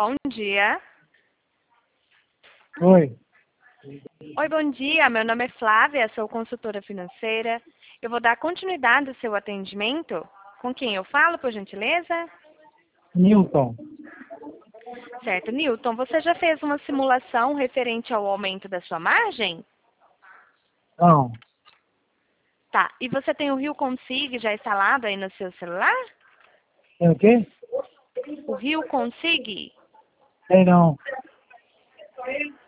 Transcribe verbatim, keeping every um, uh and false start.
Bom dia. Oi. Oi, bom dia. Meu nome é Flávia, sou consultora financeira. Eu vou dar continuidade ao seu atendimento. Com quem eu falo, por gentileza? Newton. Certo, Newton, você já fez uma simulação referente ao aumento da sua margem? Não. Tá, e você tem o Rio Consig já instalado aí no seu celular? Tem o quê? O Rio Consig? Tem não.